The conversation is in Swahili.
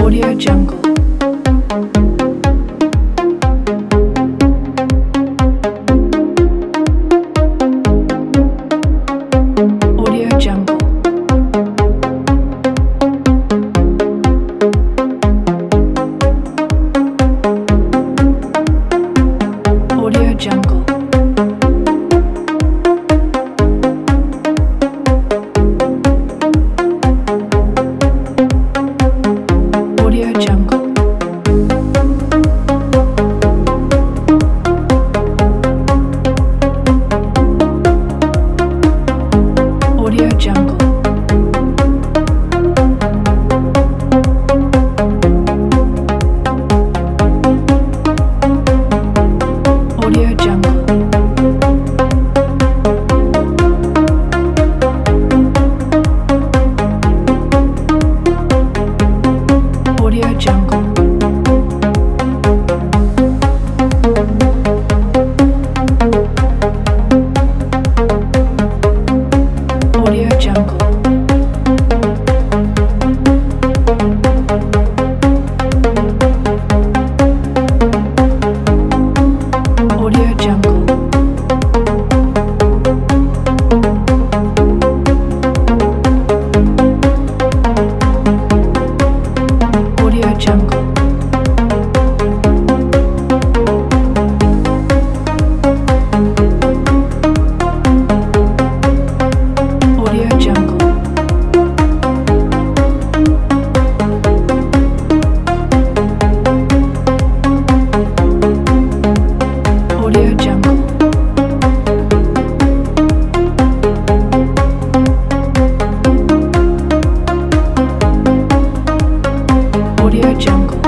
Audio Jungle. Audio Jungle. Audio Jungle. Audio Jungle. Audio Jungle. Audio Jungle. Audio Jungle. Audio Jungle. Audio Jungle. Audio Jungle. Audio Jungle. Audio Jungle. Audio Jungle.